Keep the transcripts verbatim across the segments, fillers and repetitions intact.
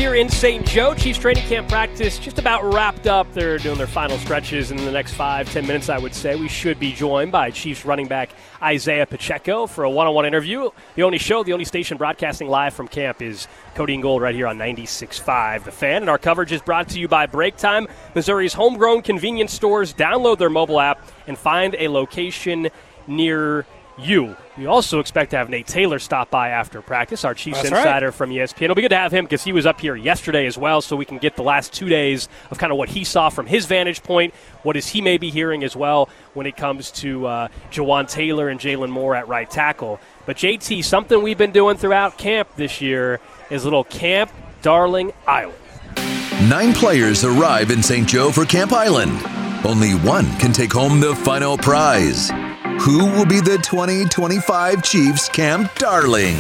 here in Saint Joe. Chiefs training camp practice just about wrapped up. They're doing their final stretches in the next five, ten minutes, I would say. We should be joined by Chiefs running back Isaiah Pacheco for a one-on-one interview. The only show, the only station broadcasting live from camp is Cody and Gold right here on ninety-six point five The Fan. And our coverage is brought to you by Break Time, Missouri's homegrown convenience stores. Download their mobile app and find a location near you. We also expect to have Nate Taylor stop by after practice, our Chiefs That's insider right. from E S P N. It'll be good to have him because he was up here yesterday as well, so we can get the last two days of kind of what he saw from his vantage point. What is he may be hearing as well when it comes to uh, Jawan Taylor and Jalen Moore at right tackle. But J T, something we've been doing throughout camp this year is little Camp Darling Island. Nine players arrive in Saint Joe for Camp Island. Only one can take home the final prize. Who will be the twenty twenty-five Chiefs Camp Darling?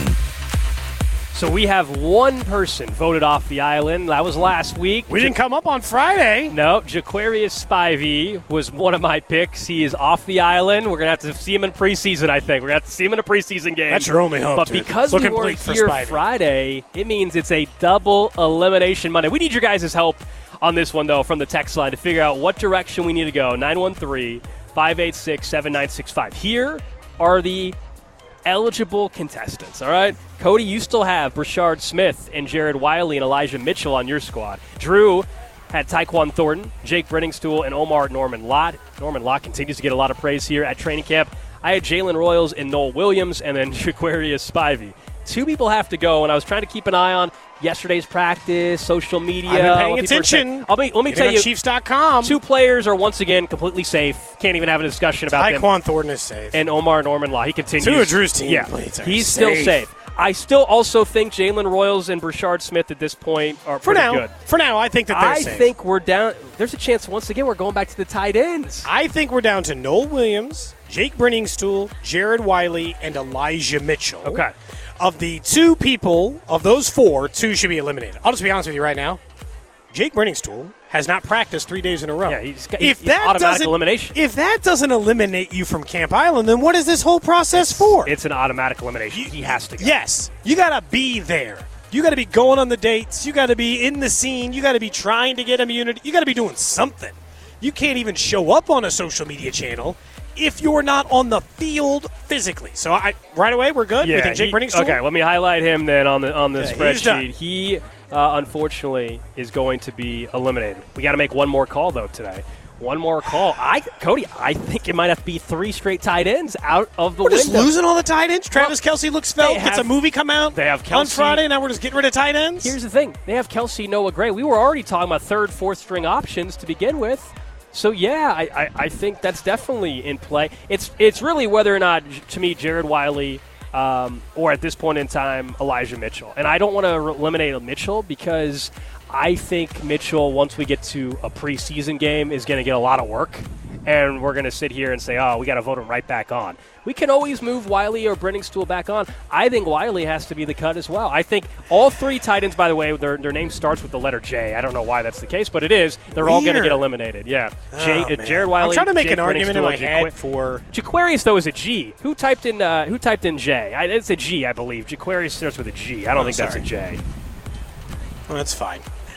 So we have one person voted off the island. That was last week. We didn't come up on Friday. No, Jaquarius Spivey was one of my picks. He is off the island. We're going to have to see him in preseason, I think. We're going to have to see him in a preseason game. That's your only hope, But dude. because Looking we weren't bleak for here Spivey. Friday, it means it's a double elimination Monday. We need your guys' help on this one, though, from the text line to figure out what direction we need to go. nine one three, five eight six, seven nine six five. Here are the eligible contestants, all right? Cody, you still have Brashard Smith and Jared Wiley and Elijah Mitchell on your squad. Drew had Tyquan Thornton, Jake Brenningstool, and Omar Norman Lott. Norman Lott continues to get a lot of praise here at training camp. I had Jalen Royals and Noel Williams, and then Jaquarius Spivey. Two people have to go, and I was trying to keep an eye on yesterday's practice, social media. I've been paying what people are saying. attention. I'll be, let me Get tell on you, Chiefs dot com. two players are once again completely safe. Can't even have a discussion about them. Tyquan Thornton is safe. And Omar Norman Law. He continues. Two of Drew's Yeah, teammates are he's still safe. safe. I still also think Jalen Royals and Brashard Smith at this point are for pretty now, good. for now, I think that they're I safe. think we're down. There's a chance once again we're going back to the tight ends. I think we're down to Noel Williams, Jake Brenningstool, Jared Wiley, and Elijah Mitchell. Okay. Of the two people, of those four, two should be eliminated. I'll just be honest with you right now. Jake Brenningstool has not practiced three days in a row. Yeah, he's got if he's that automatic doesn't, elimination. If that doesn't eliminate you from Camp Island, then what is this whole process for? It's an automatic elimination. He has to go. Yes. You got to be there. You got to be going on the dates. You got to be in the scene. You got to be trying to get immunity. You got to be doing something. You can't even show up on a social media channel if you're not on the field physically. So I right away we're good. Yeah, we think Jake he- Brenningstool? Okay, let me highlight him then on the on the Okay, he's done. spreadsheet. He uh, unfortunately is going to be eliminated. We got to make one more call though today. One more call. I Cody, I think it might have to be three straight tight ends out of the We're window. just losing all the tight ends. Travis Kelce looks felt. they Gets a have- movie come out they have on Kelce. Friday. Now we're just getting rid of tight ends. Here's the thing. They have Kelsey, Noah Gray. We were already talking about third, fourth string options to begin with. So, yeah, I, I, I think that's definitely in play. It's it's really whether or not, to me, Jared Wiley um, or at this point in time, Elijah Mitchell. And I don't want to eliminate Mitchell because I think Mitchell, once we get to a preseason game, is going to get a lot of work. And we're going to sit here and say, oh, we got to vote him right back on. We can always move Wiley or Brenningstool back on. I think Wiley has to be the cut as well. I think all three tight ends, by the way, their, their name starts with the letter J. I don't know why that's the case, but it is. They're all going to Weird. get eliminated. Yeah. J, Oh, uh, man. Jared Wiley. I'm trying to make Jake an argument in Brenningstool, my head Jaqu- for Jaquarius, though, is a G. Who typed in uh, Who typed in J? I, it's a G, I believe. Jaquarius starts with a G. I don't Oh, think that's sorry. a J. well, that's fine.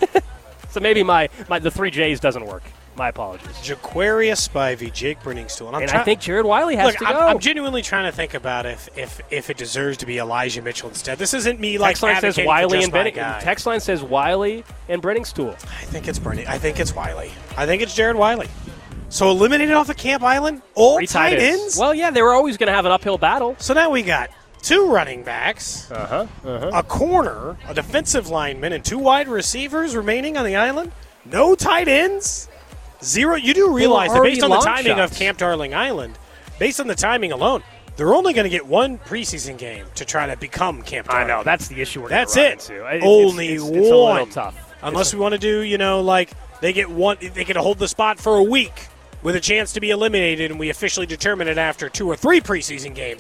So maybe my, my the three J's doesn't work. My apologies. Jaquarius Spivey, Jake Brenningstool. And, I'm And try- I think Jared Wiley has Look, to I'm, go. I'm genuinely trying to think about if, if if it deserves to be Elijah Mitchell instead. This isn't me like Text line says advocating for Wiley just and my Benning. guy. Text line says Wiley and Brenningstool. I think it's Brenning. I think it's Wiley. I think it's Jared Wiley. So eliminated off of Camp Island, all Three tight ends. Well, yeah, they were always going to have an uphill battle. So now we got two running backs, Uh huh. Uh-huh. a corner, a defensive lineman, and two wide receivers remaining on the island. No tight ends. Zero. You do realize that already based on the long timing shots. of Camp Darling Island, based on the timing alone, they're only going to get one preseason game to try to become Camp I Darling. know that's the issue we're That's gonna run it. into. It's- Only it's, it's, it's a little one. tough. Unless It's we want to do, you know, like they get one, they get to hold the spot for a week with a chance to be eliminated, and we officially determine it after two or three preseason games.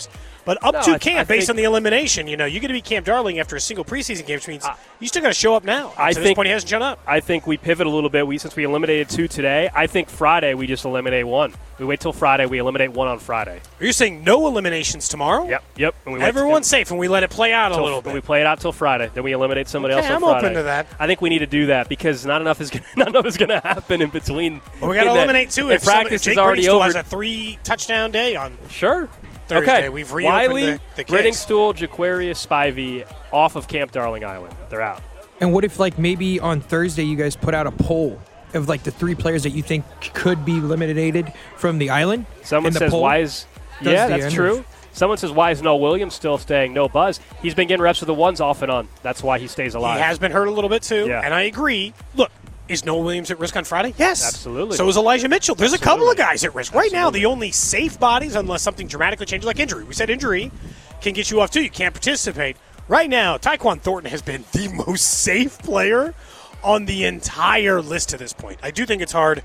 But up No, to I- camp, I based think- on the elimination, you know, you get to be Camp Darling after a single preseason game, which means I- you still got to show up now. I to think- this point, he hasn't shown up. I think we pivot a little bit. We since we eliminated two today, I think Friday we just eliminate one. We wait till Friday. We eliminate one on Friday. Are you saying no eliminations tomorrow? Yep, yep. And we wait Everyone's till- safe, and we let it play out a till- little bit. We play it out till Friday. Then we eliminate somebody Okay, else on I'm Friday. open to that. I think we need to do that because not enough is gonna, not enough is going to happen in between. Well, we got to in that- eliminate two. and If some- practice Jake is already Brady still over. has a three touchdown day on Sure. Thursday. Okay. We've reopened Wiley, the, the case. Riddingstool, Jaquarius, Spivey off of Camp Darling Island. They're out. And what if, like, maybe on Thursday you guys put out a poll of, like, the three players that you think could be eliminated from the island? Someone And the says, poll why is... does Yeah, the that's end true. of- Someone says, why is Noah Williams still staying? No buzz. He's been getting reps with the ones off and on. That's why he stays alive. He has been hurt a little bit, too, Yeah. and I agree. Look, is Noah Williams at risk on Friday? Yes. Absolutely. So is Elijah Mitchell. There's a couple of Absolutely. guys at risk. Right now, the only safe bodies, unless something dramatically changes, like injury. We said injury can get you off, too. You can't participate. Right now, Tyquan Thornton has been the most safe player on the entire list to this point. I do think it's hard.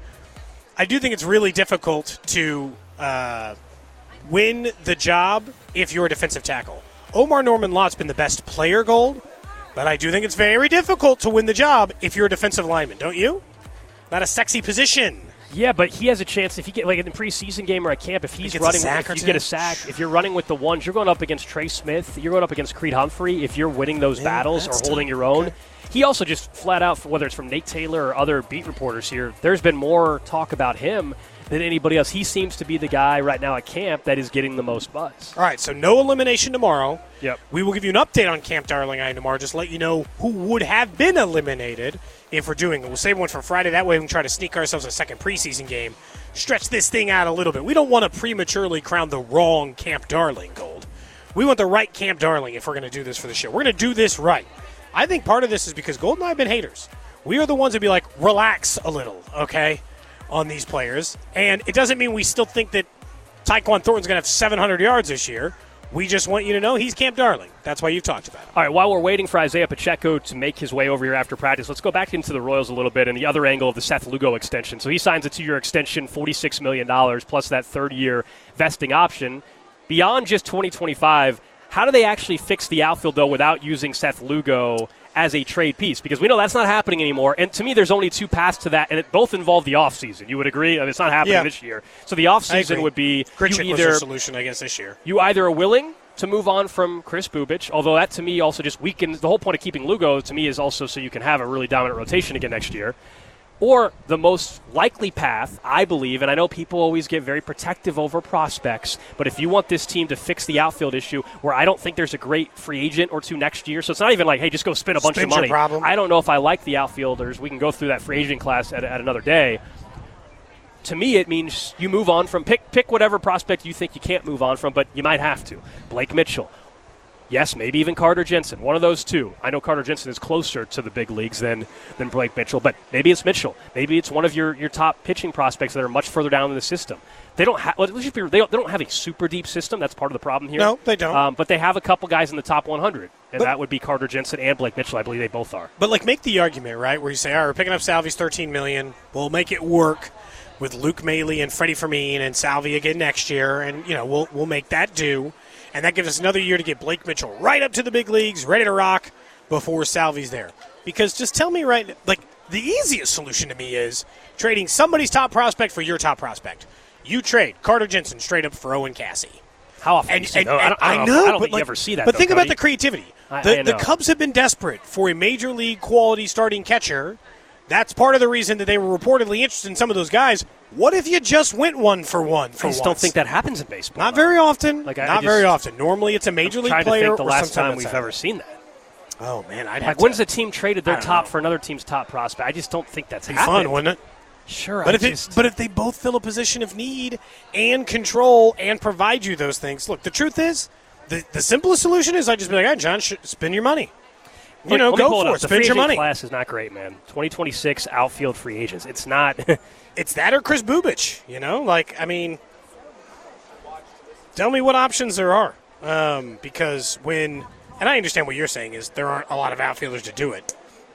I do think it's really difficult to uh, win the job if you're a defensive tackle. Omar Norman Lott's been the best player gold, but I do think it's very difficult to win the job if you're a defensive lineman, don't you? Not a sexy position. Yeah, but he has a chance if you get like in the preseason game or at camp. If he's gets a running, sack or if you two? get a sack, if you're running with the ones, you're going up against Trey Smith. You're going up against Creed Humphrey. If you're winning those Yeah, battles or that's holding tough. your own, Okay. he also just flat out, whether it's from Nate Taylor or other beat reporters here, there's been more talk about him than anybody else. He seems to be the guy right now at camp that is getting the most buzz. All right, so no elimination tomorrow. Yep. We will give you an update on Camp Darling Island tomorrow, just let you know who would have been eliminated if we're doing it. We'll save one for Friday. That way we can try to sneak ourselves a second preseason game, stretch this thing out a little bit. We don't want to prematurely crown the wrong Camp Darling gold. We want the right Camp Darling if we're going to do this for the show. We're going to do this right. I think part of this is because Gold and I have been haters. We are the ones that be like, relax a little, okay, on these players. And it doesn't mean we still think that Tyquan Thornton's going to have seven hundred yards this year. We just want you to know he's Camp Darling. That's why you've talked about it. All right, while we're waiting for Isaiah Pacheco to make his way over here after practice, let's go back into the Royals a little bit and the other angle of the Seth Lugo extension. So he signs a two-year extension, forty-six million dollars, plus that third-year vesting option. Beyond just twenty twenty-five, how do they actually fix the outfield, though, without using Seth Lugo as a trade piece? Because we know that's not happening anymore. And to me, there's only two paths to that, and it both involve the offseason. You would agree? I mean, it's not happening Yeah. this year. So the offseason agree. would be Gritchick you was either the solution, I guess, this year. you either are willing to move on from Chris Bubich, although that to me also just weakens the whole point of keeping Lugo to me is also so you can have a really dominant rotation again next year. Or the most likely path, I believe, and I know people always get very protective over prospects, but if you want this team to fix the outfield issue, where I don't think there's a great free agent or two next year, so it's not even like, hey, just go spend a bunch Spend of your money. problem. I don't know if I like the outfielders. We can go through that free agent class at, at another day. To me, it means you move on from pick pick whatever prospect you think you can't move on from, but you might have to. Blake Mitchell. Yes, maybe even Carter Jensen. One of those two. I know Carter Jensen is closer to the big leagues than, than Blake Mitchell, but maybe it's Mitchell. Maybe it's one of your, your top pitching prospects that are much further down in the system. They don't have. Let's just be, they don't, they don't have a super deep system. That's part of the problem here. No, they don't. Um, but they have a couple guys in the top one hundred, and But- that would be Carter Jensen and Blake Mitchell. I believe they both are. But, like, make the argument, right, where you say, all right, we're picking up Salvi's thirteen million dollars. We'll make it work with Luke Maley and Freddie Fermin and Salvi again next year, and, you know, we'll we'll make that do. And that gives us another year to get Blake Mitchell right up to the big leagues, ready to rock before Salvi's there. Because just tell me right, like, the easiest solution to me is trading somebody's top prospect for your top prospect. You trade Carter Jensen straight up for Owen Cassie. How often? And, do you see and, that? I and don't, I don't I know. know, I don't but think like, you ever see that. But though, think about Cody. the creativity. I- the, I the know. Cubs have been desperate for a major league quality starting catcher. That's part of the reason that they were reportedly interested in some of those guys. What if you just went one for one for I just once? don't think that happens in baseball. Not though. very often. Like, I- I Not just- very often. Normally, it's a major I'm league trying player to think the or last sometime time we've outside. ever seen that. Oh man, I'd have Like, to. when's a team traded their I don't top know. for another team's top prospect? I just don't think that's be happened. fun, wouldn't it? Sure, But I if it, just, but if they both fill a position of need and control and provide you those things, look. The truth is, the the simplest solution is I just be like, "Hey, John, sh- spend your money. You Look, know, let me go pull for up. it. The Spend free your agent money." class is not great, man. twenty twenty-six outfield free agents. It's not. It's that or Chris Bubich, you know? Like, I mean, tell me what options there are. Um, because when, and I understand what you're saying is there aren't a lot of outfielders to do it.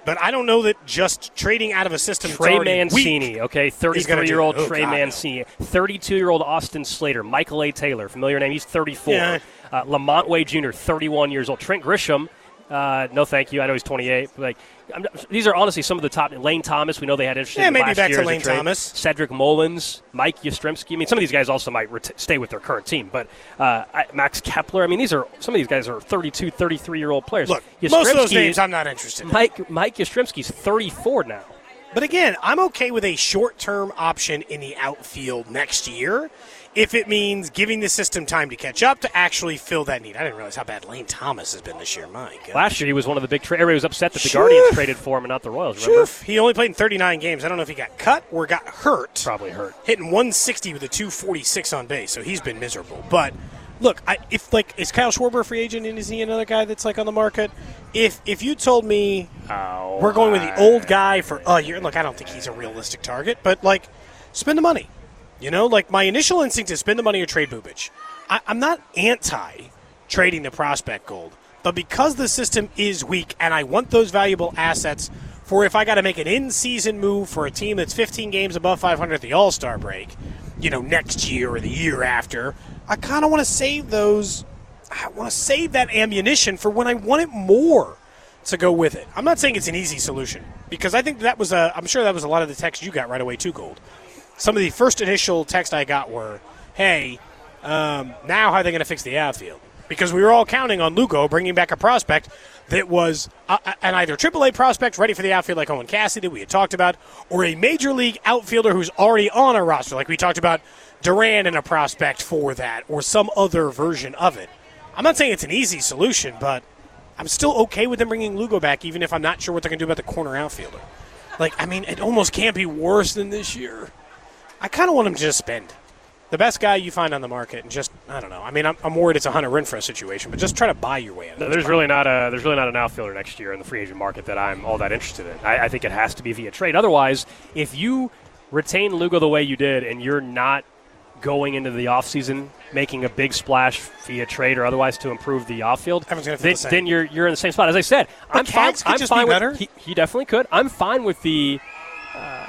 But I don't know that just trading out of a system Trey that's Mancini, weak, okay, thirty-three-year-old oh, Trey God, Mancini, thirty-two-year-old Austin Slater, Michael A. Taylor, familiar name, he's thirty-four. Yeah. Uh, Lamont Wade Junior, thirty-one years old. Trent Grisham, uh, no thank you, I know he's twenty-eight. But like, I'm, these are honestly some of the top. Lane Thomas, we know they had interest Yeah, in maybe last back year to as a Lane trade. Thomas. Cedric Mullins, Mike Yastrzemski. I mean, some of these guys also might ret- stay with their current team. But uh, I- Max Kepler, I mean, these are some of these guys are thirty-two, thirty-three-year-old players. Look, most of those Yastrzemski- names I'm not interested in. Mike, Mike Yastrzemski's thirty-four now. But again, I'm okay with a short-term option in the outfield next year if it means giving the system time to catch up to actually fill that need. I didn't realize how bad Lane Thomas has been this year. My God. Last year, he was one of the big trades. Everybody was upset that the Shoof. Guardians traded for him and not the Royals, remember? Shoof. He only played in thirty-nine games. I don't know if he got cut or got hurt. Probably hurt. Hitting one sixty with a two forty-six on base, so he's been miserable. But look, I, if like is Kyle Schwarber a free agent and is he another guy that's like on the market? If if you told me Oh, we're going with the old guy for a year, look, I don't think he's a realistic target, but like spend the money. You know, like my initial instinct is spend the money or trade Bubic. I, I'm not anti trading the prospect gold, but because the system is weak and I want those valuable assets for if I got to make an in-season move for a team that's fifteen games above five hundred at the All-Star break, you know, next year or the year after, I kind of want to save those. I want to save that ammunition for when I want it more to go with it. I'm not saying it's an easy solution because I think that was a. I'm sure that was a lot of the text you got right away too, Gold. Some of the first initial text I got were, "Hey, um, now how are they going to fix the outfield?" Because we were all counting on Lugo bringing back a prospect that was uh, an either triple A prospect ready for the outfield like Owen Cassidy we had talked about, or a major league outfielder who's already on a roster like we talked about Duran and a prospect for that, or some other version of it. I'm not saying it's an easy solution, but I'm still okay with them bringing Lugo back, even if I'm not sure what they're going to do about the corner outfielder. Like, I mean, it almost can't be worse than this year. I kind of want them to just spend the best guy you find on the market and just, I don't know. I mean, I'm, I'm worried it's a Hunter Renfroe situation, but just try to buy your way out of it. There's really not a there's really not an outfielder next year in the free agent market that I'm all that interested in. I, I think it has to be via trade. Otherwise, if you retain Lugo the way you did and you're not going into the offseason making a big splash via trade or otherwise to improve the outfield, Everyone's gonna feel then, the same. then you're you're in the same spot. As I said, But I'm fine. Katz could I'm just be fine with better. he, he definitely could. I'm fine with the uh,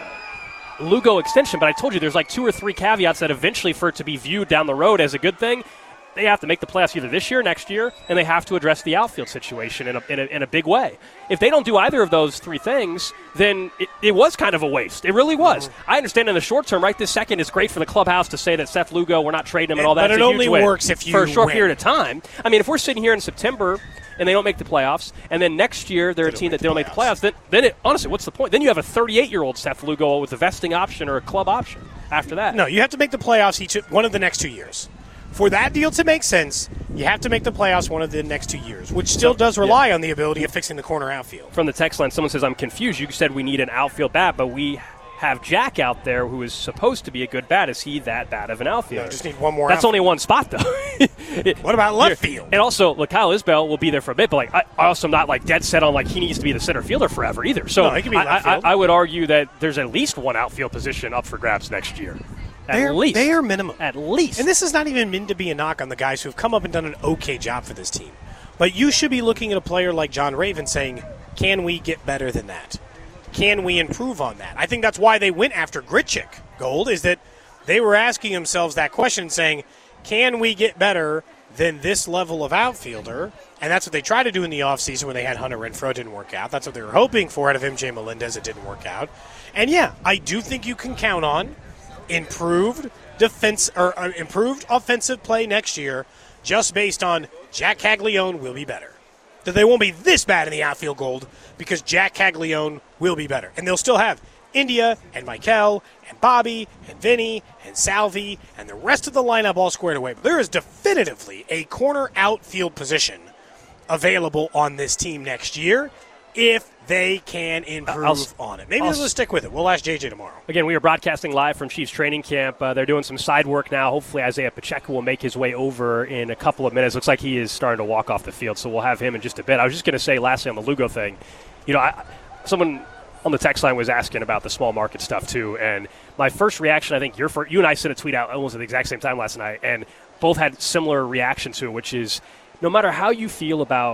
Lugo extension, but I told you there's like two or three caveats that eventually, for it to be viewed down the road as a good thing, they have to make the playoffs either this year, next year, and they have to address the outfield situation in a, in a, in a big way. If they don't do either of those three things, then it, it was kind of a waste. It really was. Mm-hmm. I understand in the short term, right this second, it's great for the clubhouse to say that Seth Lugo, we're not trading him and all that. But It's it a huge only win works if you for a short win. period of time. I mean, if we're sitting here in September and they don't make the playoffs, and then next year they're They a don't team make that the don't make the playoffs. playoffs, then, then it, honestly, what's the point? Then you have a thirty-eight-year-old Seth Lugo with a vesting option or a club option after that. No, you have to make the playoffs each one of the next two years. For that deal to make sense, you have to make the playoffs one of the next two years, which still does rely on the ability of fixing the corner outfield. From the text line, someone says, I'm confused. You said we need an outfield bat, but we have Jack out there who is supposed to be a good bat. Is he that bad of an outfielder? No, just need one more That's outfield. only one spot, though. It- What about left field? And also, look, Kyle Isbell will be there for a bit, but like I, I also am not like dead set on like he needs to be the center fielder forever either. So No, he can be I, left I, field. I would argue that there's at least one outfield position up for grabs next year. At They're, least. they are minimum. At least. And this is not even meant to be a knock on the guys who have come up and done an okay job for this team. But you should be looking at a player like John Raven saying, can we get better than that? Can we improve on that? I think that's why they went after Grichuk, Gold, is that they were asking themselves that question, saying, can we get better than this level of outfielder? And that's what they tried to do in the offseason when they had Hunter Renfroe. It didn't work out. That's what they were hoping for out of M J Melendez. It didn't work out. And, yeah, I do think you can count on improved defense or uh, improved offensive play next year just based on Jack Caglione will be better. That they won't be this bad in the outfield, Gold, because Jack Caglione will be better. And they'll still have India and Michael and Bobby and Vinny and Salvi and the rest of the lineup all squared away. But there is definitively a corner outfield position available on this team next year if they can improve I'll, on it. Maybe I'll, they'll stick with it. We'll ask J J tomorrow. Again, we are broadcasting live from Chiefs training camp. Uh, they're doing some side work now. Hopefully Isaiah Pacheco will make his way over in a couple of minutes. Looks like he is starting to walk off the field, so we'll have him in just a bit. I was just going to say, lastly, on the Lugo thing, you know, I, someone on the text line was asking about the small market stuff too, and my first reaction, I think your first, you and I sent a tweet out almost at the exact same time last night, and both had similar reaction to it, which is no matter how you feel about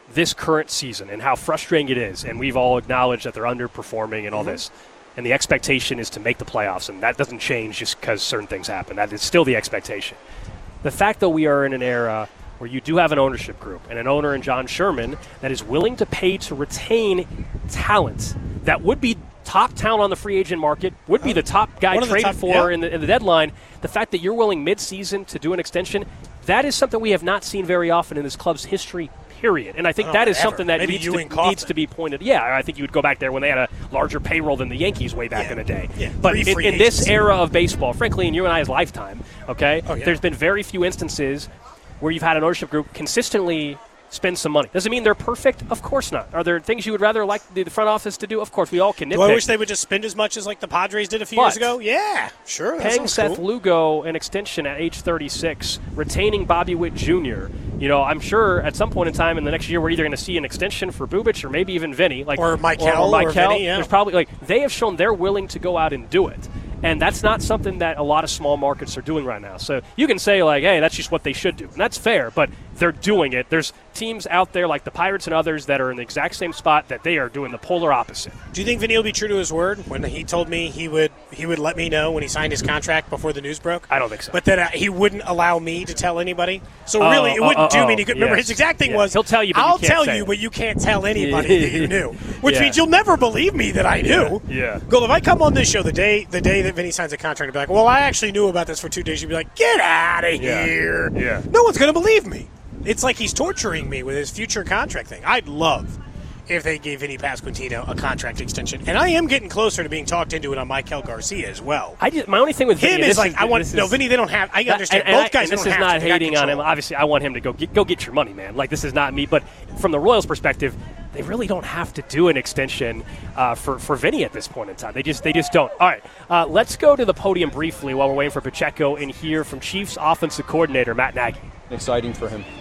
this current season and how frustrating it is, and we've all acknowledged that they're underperforming and all Mm-hmm. this, and the expectation is to make the playoffs, and that doesn't change just because certain things happen. That is still the expectation. The fact that we are in an era where you do have an ownership group and an owner in John Sherman that is willing to pay to retain talent that would be top talent on the free agent market, would be the top guy One of the traded top- for yeah. in, the, in the deadline, the fact that you're willing mid-season to do an extension, that is something we have not seen very often in this club's history, period. And I think Oh, that is ever. something that Maybe needs you to, and Kaufman. needs to be pointed. Yeah, I think you would go back there when they had a larger payroll than the Yankees way back Yeah. in the day. Yeah. But Three in, free in this agents. era of baseball, frankly, in you and I's lifetime, okay, Oh, yeah. there's been very few instances where you've had an ownership group consistently spend some money. Does it mean they're perfect? Of course not. Are there things you would rather like the front office to do? Of course, we all can nitpick. Do I wish they would just spend as much as like the Padres did a few But years ago? Yeah, sure. That Paying sounds Seth cool. Lugo an extension at age thirty-six, retaining Bobby Witt Junior You know, I'm sure at some point in time in the next year we're either going to see an extension for Bubic or maybe even Vinny, like Or Michael or, or Michael. Vinny, yeah. There's probably like they have shown they're willing to go out and do it. And that's not something that a lot of small markets are doing right now. So you can say, like, hey, that's just what they should do. And that's fair, but they're doing it. There's teams out there like the Pirates and others that are in the exact same spot that they are doing the polar opposite. Do you think Vinny will be true to his word when he told me he would he would let me know when he signed his contract before the news broke? I don't think so. But that uh, he wouldn't allow me to tell anybody. So Oh, really, it oh, wouldn't oh, do oh, me any good. Remember, yes. his exact thing Yeah. was, He'll tell you, but you I'll can't tell say you, it." but you can't tell anybody that you knew. Which Yeah. means you'll never believe me that I knew. Yeah. Go, if I come on this show the day the day that Vinny signs a contract and be like, well, I actually knew about this for two days, you'd be like, get out of Yeah. here. Yeah. No one's going to believe me. It's like he's torturing me with his future contract thing. I'd love if they gave Vinny Pasquantino a contract extension. And I am getting closer to being talked into it on Michael Garcia as well. I just, my only thing with Him Vinny, is this like, is, I want, this no, is- Vinny, they don't have, I understand. And- and Both I- guys and this don't is have not to. They got hating on him. control. Obviously, I want him to go get, go get your money, man. Like, this is not me. But from the Royals' perspective, they really don't have to do an extension uh, for for Vinny at this point in time. They just they just don't. All right, uh, let's go to the podium briefly while we're waiting for Pacheco and hear from Chiefs offensive coordinator Matt Nagy. Exciting for him.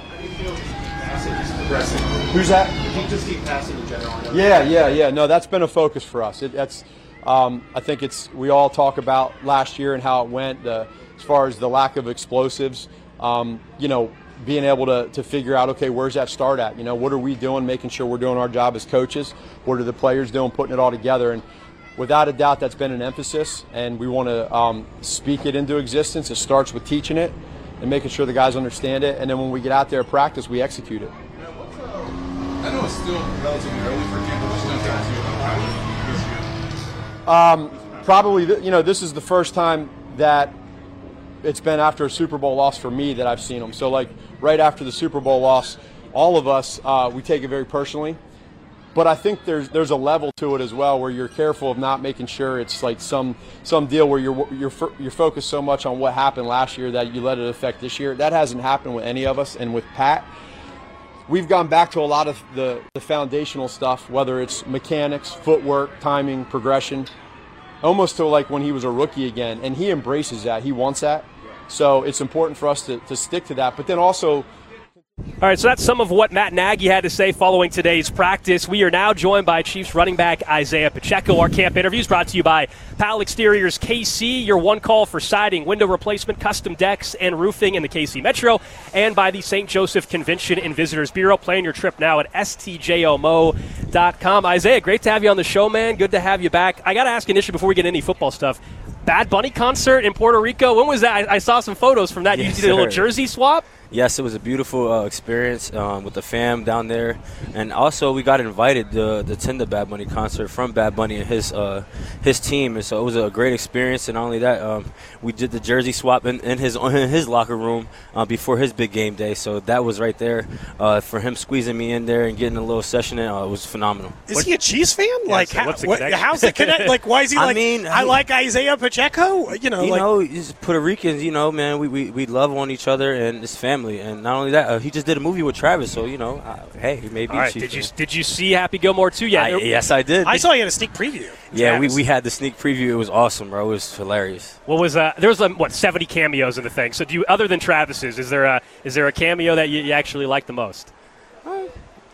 Progressing. Who's that? You just keep passing in general. I know Yeah, yeah, yeah. No, that's been a focus for us. It, that's, um, I think it's. We all talk about last year and how it went. The, as far as the lack of explosives, um, you know, being able to, to figure out, okay, where's that start at? You know, what are we doing? Making sure we're doing our job as coaches. What are the players doing? Putting it all together. And without a doubt, that's been an emphasis. And we want to um, speak it into existence. It starts with teaching it and making sure the guys understand it. And then when we get out there to practice, we execute it. I know it's still relatively early for camp, but what's going to Um, probably, th- you know, this is the first time that it's been after a Super Bowl loss for me that I've seen them. So, like, right after the Super Bowl loss, all of us, uh, we take it very personally. But I think there's there's a level to it as well where you're careful of not making sure it's like some some deal where you're you're fo- you're focused so much on what happened last year that you let it affect this year. That hasn't happened with any of us, and with Pat. We've gone back to a lot of the, the foundational stuff, whether it's mechanics, footwork, timing, progression, almost to like when he was a rookie again. And he embraces that. He wants that. So it's important for us to, to stick to that. But then also, All right, so that's some of what Matt Nagy had to say following today's practice. We are now joined by Chiefs running back Isaiah Pacheco. Our camp interview is brought to you by Powell Exteriors K C, your one call for siding, window replacement, custom decks, and roofing in the K C Metro, and by the Saint Joseph Convention and Visitors Bureau. Plan your trip now at S T J O M O dot com. Isaiah, great to have you on the show, man. Good to have you back. I got to ask initially before we get into any football stuff, Bad Bunny concert in Puerto Rico, when was that? I, I saw some photos from that. Yes, you did a little sir. jersey swap? Yes, it was a beautiful uh, experience um, with the fam down there, and also we got invited to, to attend the Bad Bunny concert from Bad Bunny and his uh, his team, and so it was a great experience. And not only that, um, we did the jersey swap in, in his in his locker room uh, before his big game day, so that was right there uh, for him squeezing me in there and getting a little session in. Uh, it was phenomenal. Is What- he a Chiefs fan? like, so how, what's the what, connection? how's the connect? Like, why is he I like? mean, I he- like Isaiah Pacheco. You know, You like, know, it's Puerto Ricans, you know, man, we, we, we love on each other and it's family. And not only that, uh, he just did a movie with Travis, so, you know, uh, hey, he may be All a right, Chief did you fan. did you see Happy Gilmore too yet? I, yes, I did. I saw he had a sneak preview. yeah, we, Travis. we had the sneak preview. It was awesome, bro. It was hilarious. What was uh, there was um, what seventy cameos in the thing? So do you, other than Travis's, is there a is there a cameo that you, you actually like the most?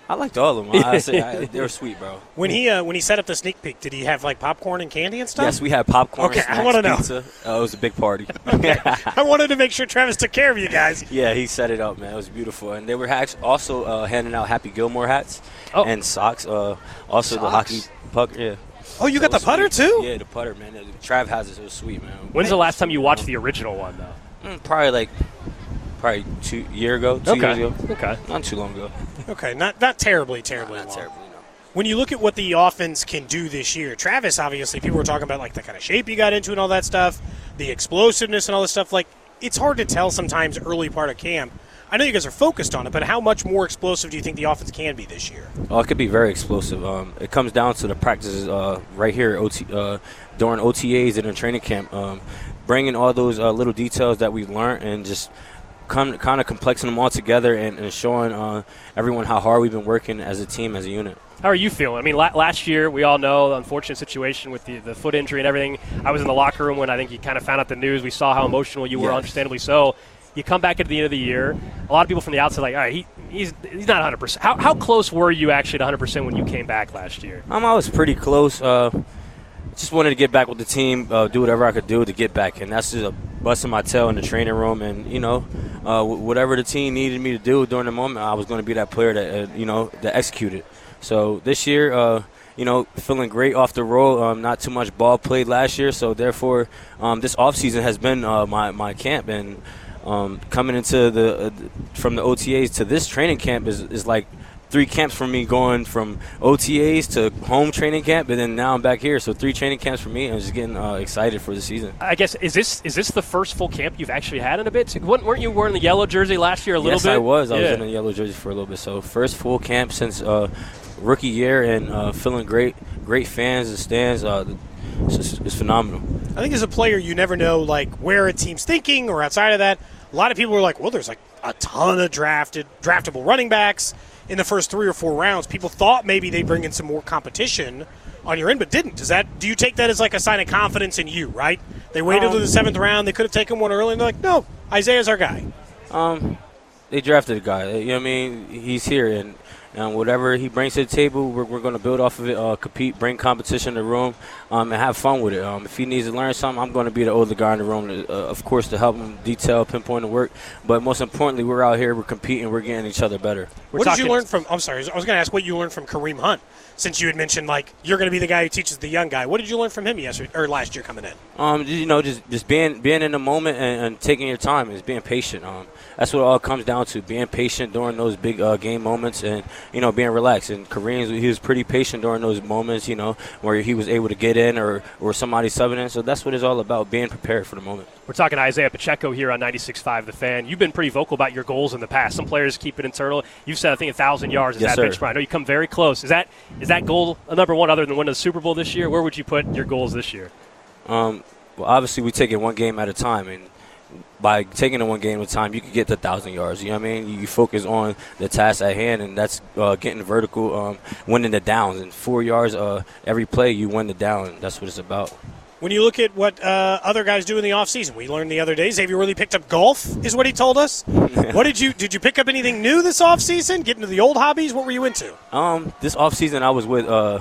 I liked all of them. I, I, they were sweet, bro. When he uh, when he set up the sneak peek, did he have like popcorn and candy and stuff? Yes, we had popcorn. Okay, snacks, I want to know. Pizza. Uh, it was a big party. Okay. I wanted to make sure Travis took care of you guys. Yeah, he set it up, man. It was beautiful, and they were act- also uh, handing out Happy Gilmore hats Oh. and socks. Uh, also, the Socks? hockey puck. Yeah. Oh, you So got it the was putter sweet. too? Yeah, the putter, man. The Trav has it. It was sweet, man. When's the last time you watched the original one, though? Mm, probably like, probably two year ago, two Okay. years ago. Okay. Not too long ago. Okay, not not terribly, terribly Not long. terribly, no. When you look at what the offense can do this year, Travis, obviously, people were talking about like the kind of shape you got into and all that stuff, the explosiveness and all this stuff. Like, it's hard to tell sometimes early part of camp. I know you guys are focused on it, but how much more explosive do you think the offense can be this year? Oh, it could be very explosive. Um, it comes down to the practices uh, right here O T, uh, during O T As and in training camp, um, bringing all those uh, little details that we've learned and just kind kind of complexing them all together and, and showing uh, everyone how hard we've been working as a team, as a unit. How are you feeling? I mean, la- last year, we all know the unfortunate situation with the, the foot injury and everything. I was in the locker room when I think you kind of found out the news. We saw how emotional you were, Yes. understandably so. You come back at the end of the year. A lot of people from the outside are like, all right, he, he's he's not one hundred percent. How, how close were you actually to one hundred percent when you came back last year? Um, I was pretty close. Uh, just wanted to get back with the team, uh, do whatever I could do to get back, and that's just a busting my tail in the training room. And you know, uh, w- whatever the team needed me to do during the moment, I was going to be that player that uh, you know that executed. So this year, uh, you know, feeling great off the roll. Um, not too much ball played last year, so therefore, um, this offseason has been uh, my my camp, and um, coming into the uh, from the O T As to this training camp is is like three camps for me, going from O T As to home training camp, and then now I'm back here. So three training camps for me. I'm just getting uh, excited for the season. I guess, is this is this the first full camp you've actually had in a bit? Weren't you wearing the yellow jersey last year a little yes, bit? I was. I yeah. was in a yellow jersey for a little bit. So first full camp since uh, rookie year, and uh, feeling great. Great fans and stands. Uh, it's, just, it's phenomenal. I think as a player, you never know like where a team's thinking or outside of that. A lot of people are like, well, there's like a ton of drafted, draftable running backs in the first three or four rounds. People thought maybe they'd bring in some more competition on your end, but didn't. Does that? Do you take that as like a sign of confidence in you, right? They waited Um, to the seventh round. They could have taken one early, and they're like, no, Isaiah's our guy. Um, they drafted a guy. You know what I mean? He's here, and, and whatever he brings to the table, we're, we're going to build off of it, uh, compete, bring competition in the room, um, and have fun with it. Um, if he needs to learn something, I'm going to be the older guy in the room, to, uh, of course, to help him detail, pinpoint the work. But most importantly, we're out here, we're competing, we're getting each other better. We're what did talking- you learn from? I'm sorry, I was going to ask what you learned from Kareem Hunt, since you had mentioned like you're going to be the guy who teaches the young guy. What did you learn from him yesterday or last year coming in? Um, you know, just just being being in the moment and, and taking your time, is being patient. Um, that's what it all comes down to: being patient during those big uh, game moments, and you know, being relaxed. And Kareem, he was pretty patient during those moments, you know, where he was able to get in or or somebody subbing in. So that's what it's all about: being prepared for the moment. We're talking to Isaiah Pacheco here on ninety-six point five The Fan. You've been pretty vocal about your goals in the past. Some players keep it internal. You've said, I think, one thousand yards is Yes, that sir. bench prime. I know you come very close. Is that is that goal uh, number one other than winning the Super Bowl this year? Where would you put your goals this year? Um, well, obviously, we take it one game at a time, and by taking it one game at a time, you can get to one thousand yards. You know what I mean? You focus on the task at hand, and that's uh, getting vertical, um, winning the downs. And four yards uh, every play, you win the down. That's what it's about. When you look at what uh, other guys do in the offseason, we learned the other day Xavier really picked up golf, is what he told us. What did you did you pick up anything new this offseason? Get into the old hobbies? What were you into? Um, this offseason, I was with uh,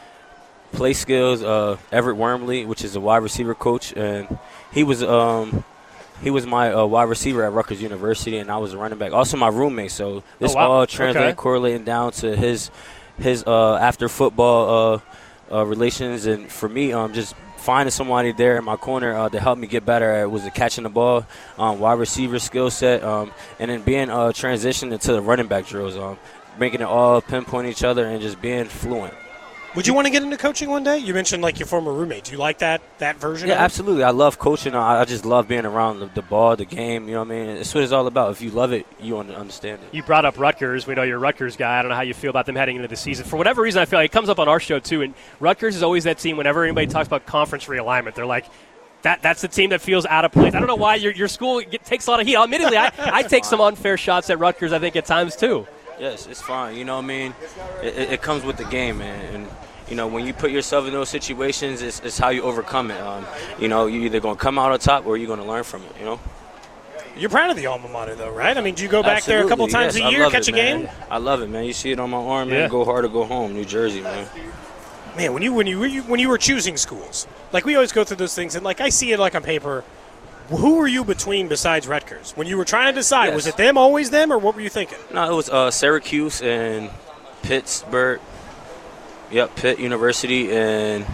Play Skills, uh, Everett Wormley, which is a wide receiver coach, and he was um, he was my uh, wide receiver at Rutgers University, and I was a running back. Also, my roommate. So this Oh, wow. all translated, Okay. correlating down to his his uh, after football uh, uh, relations, and for me, um, just finding somebody there in my corner uh, to help me get better at was the catching the ball, um, wide receiver skill set, um, and then being uh, transitioned into the running back drills, um, making it all pinpoint each other and just being fluent. Would you want to get into coaching one day? You mentioned like your former roommate. Do you like that that version Yeah, of it? absolutely. I love coaching. I, I just love being around the, the ball, the game. You know what I mean? It's what it's all about. If you love it, you un- understand it. You brought up Rutgers. We know you're a Rutgers guy. I don't know how you feel about them heading into the season. For whatever reason, I feel like it comes up on our show, too. And Rutgers is always that team whenever anybody talks about conference realignment. They're like, that that's the team that feels out of place. I don't know why your your school get, takes a lot of heat. Admittedly, I, I take some unfair shots at Rutgers, I think, at times, too. Yes, it's fine. You know what I mean? It, it, it comes with the game, man. And, you know, when you put yourself in those situations, it's, it's how you overcome it. Um, you know, you're either going to come out on top or you're going to learn from it, you know? You're proud of the alma mater, though, right? I mean, do you go back Absolutely, there a couple times yes, a year, I catch it, a man. game? I love it, man. You see it on my arm, Yeah. man. Go hard or go home, New Jersey, man. Man, when you when you when you were choosing schools, like we always go through those things, and like I see it like on paper. Who were you between besides Rutgers? When you were trying to decide, Yes. was it them, always them, or what were you thinking? No, it was uh, Syracuse and Pittsburgh. Yep, Pitt University and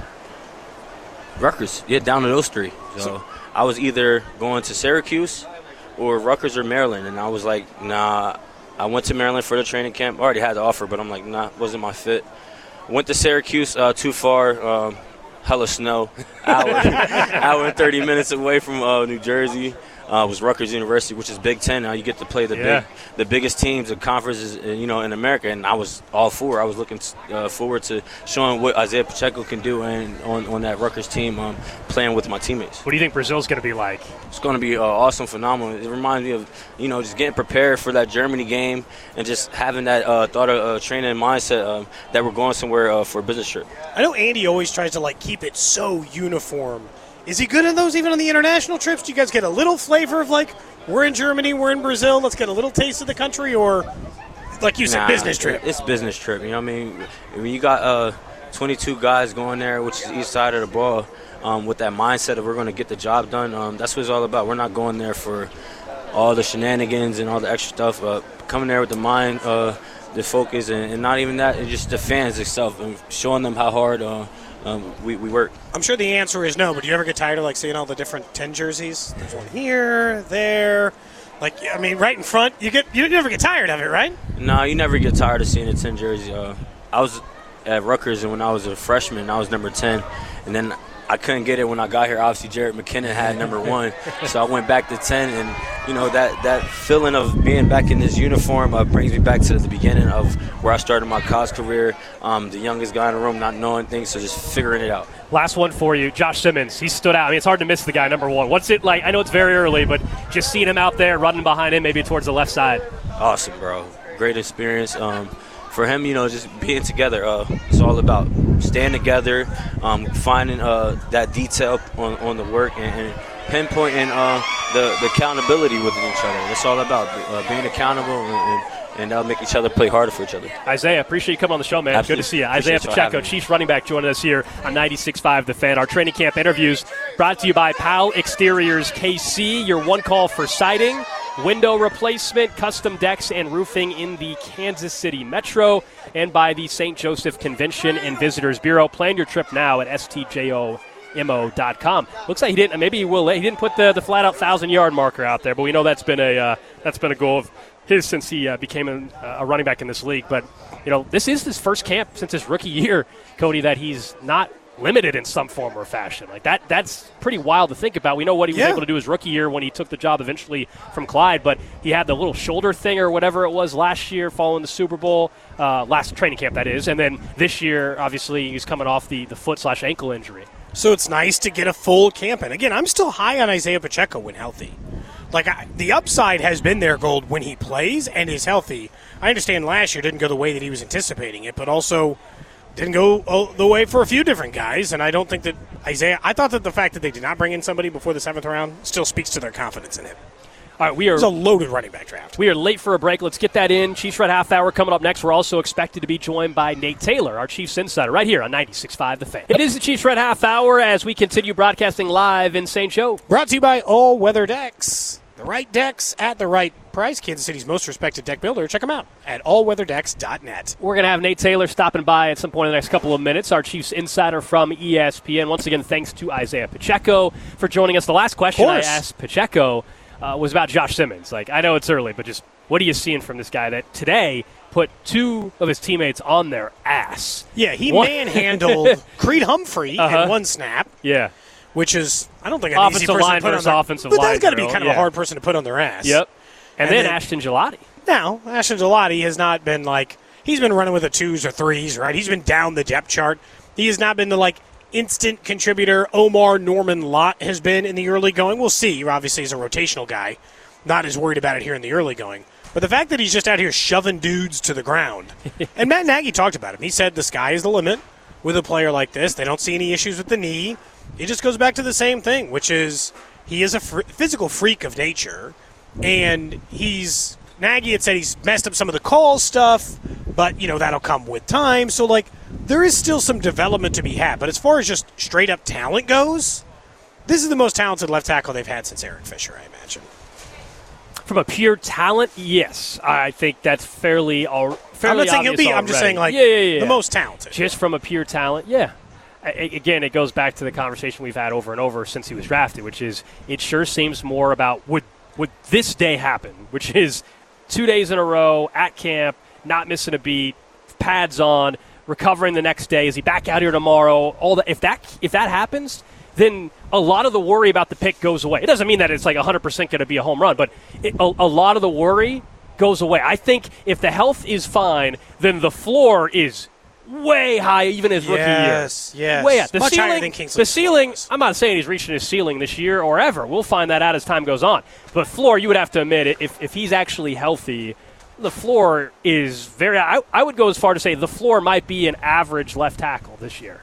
Rutgers. Yeah, down to those three. So, So- I was either going to Syracuse or Rutgers or Maryland, and I was like, nah. I went to Maryland for the training camp. I already had the offer, but I'm like, nah, wasn't my fit. Went to Syracuse, uh, too far. Um, hella snow. Hour, hour and thirty minutes away from uh, New Jersey. Uh, was Rutgers University, which is Big Ten. Now you get to play the Yeah. big, the biggest teams, the conferences, uh, you know, in America. And I was all for. I was looking uh, forward to showing what Isaiah Pacheco can do, and on, on that Rutgers team, um, playing with my teammates. What do you think Brazil's going to be like? It's going to be uh, awesome, phenomenal. It reminds me of, you know, just getting prepared for that Germany game and just having that uh, thought of uh, training and mindset um, that we're going somewhere uh, for a business trip. I know Andy always tries to like keep it so uniform. Is he good at those even on the international trips? Do you guys get a little flavor of like, we're in Germany, we're in Brazil, let's get a little taste of the country, or like you said, Nah, business trip? It's business trip. You know what I mean? When you got uh, twenty-two guys going there, which is each side of the ball, um, with that mindset of we're going to get the job done, um, that's what it's all about. We're not going there for all the shenanigans and all the extra stuff. Uh, coming there with the mind, uh, the focus, and, and not even that, it's just the fans itself, and showing them how hard uh, um, we, we work. I'm sure the answer is no, but do you ever get tired of like seeing all the different ten jerseys? There's one here, there. Like, I mean, right in front. You get you never get tired of it, right? No, you never get tired of seeing a ten jersey. Uh, I was at Rutgers, and when I was a freshman, I was number ten, and then I couldn't get it when I got here. Obviously, Jared McKinnon had number one, so I went back to ten, and you know that, that feeling of being back in this uniform uh, brings me back to the beginning of where I started my college career. Um, the youngest guy in the room, not knowing things, so just figuring it out. Last one for you, Josh Simmons. He stood out. I mean, it's hard to miss the guy, number one. What's it like? I know it's very early, but just seeing him out there running behind him, maybe towards the left side. Awesome, bro. Great experience. Um, for him, you know, just being together, uh, it's all about staying together, um, finding uh, that detail on, on the work, and, and pinpointing uh, the, the accountability within each other. That's all about uh, being accountable, and, and, and that'll make each other play harder for each other. Isaiah, appreciate you coming on the show, man. Absolutely. Good to see you. Appreciate Isaiah y'all Pacheco, having me. Chiefs running back, joining us here on ninety-six point five The Fan. Our training camp interviews brought to you by Powell Exteriors K C, your one call for siding, window replacement, custom decks, and roofing in the Kansas City Metro, and by the Saint Joseph Convention and Visitors Bureau. Plan your trip now at S T J O M O dot com. Looks like he didn't. Maybe he will. He didn't put the, the flat out thousand yard marker out there, but we know that's been a uh, that's been a goal of his since he uh, became a, a running back in this league. But you know, this is his first camp since his rookie year, Cody, that he's not limited in some form or fashion. Like that, that's pretty wild to think about. We know what he was Yeah. able to do his rookie year when he took the job eventually from Clyde, but he had the little shoulder thing or whatever it was last year following the Super Bowl, uh, last training camp that is, and then this year, obviously, he's coming off the, the foot slash ankle injury. So it's nice to get a full camp. And again, I'm still high on Isaiah Pacheco when healthy. Like, I, the upside has been there, Gold, when he plays and is healthy. I understand last year didn't go the way that he was anticipating it, but also didn't go oh, the way for a few different guys. And I don't think that Isaiah – I thought that the fact that they did not bring in somebody before the seventh round still speaks to their confidence in him. All right, we are It's a loaded running back draft. We are late for a break. Let's get that in. Chiefs Red Half Hour coming up next. We're also expected to be joined by Nate Taylor, our Chiefs insider, right here on ninety-six point five The Fan. It is the Chiefs Red Half Hour as we continue broadcasting live in Saint Joe. Brought to you by All Weather Decks. The right decks at the right price. Kansas City's most respected deck builder. Check them out at all weather decks dot net. We're going to have Nate Taylor stopping by at some point in the next couple of minutes, our Chiefs insider from E S P N. Once again, thanks to Isaiah Pacheco for joining us. The last question I asked Pacheco uh, was about Josh Simmons. Like, I know it's early, but just what are you seeing from this guy that today put two of his teammates on their ass? Yeah, he One- manhandled Creed Humphrey Uh-huh. in one snap, Yeah. which is, I don't think, an Offensive easy person line to put on versus their, offensive but line that's got to be drill, kind of yeah. a hard person to put on their ass. Yep. And, And then, then- Ashton Gelati. Now, Ashton Gelati has not been like, he's been running with the twos or threes, right? He's been down the depth chart. He has not been the, like, instant contributor Omar Norman Lott has been in the early going. We'll see. Obviously, he's a rotational guy. Not as worried about it here in the early going. But the fact that he's just out here shoving dudes to the ground. And Matt Nagy talked about him. He said the sky is the limit with a player like this. They don't see any issues with the knee. It just goes back to the same thing, which is he is a fr- physical freak of nature. And he's Nagy had said he's messed up some of the call stuff, but, you know, that'll come with time. So, like, there is still some development to be had. But as far as just straight-up talent goes, this is the most talented left tackle they've had since Eric Fisher, I imagine. From a pure talent, yes. I think that's fairly, al- fairly I'm not saying he'll obvious be. I'm just already. saying, like, yeah, yeah, yeah. the most talented. Just from a pure talent, yeah. I, again, it goes back to the conversation we've had over and over since he was drafted, which is it sure seems more about would would this day happen, which is two days in a row at camp, not missing a beat, pads on, recovering the next day. Is he back out here tomorrow? All that. If that if that happens, then a lot of the worry about the pick goes away. It doesn't mean that it's like one hundred percent going to be a home run, but it, a, a lot of the worry goes away. I think if the health is fine, then the floor is way high, even his rookie yes, year. Yes, way out. The Much ceiling, higher than Kingsley. The ceiling, I'm not saying he's reaching his ceiling this year or ever. We'll find that out as time goes on. But floor, you would have to admit, if, if he's actually healthy, the floor is very – I I would go as far to say the floor might be an average left tackle this year.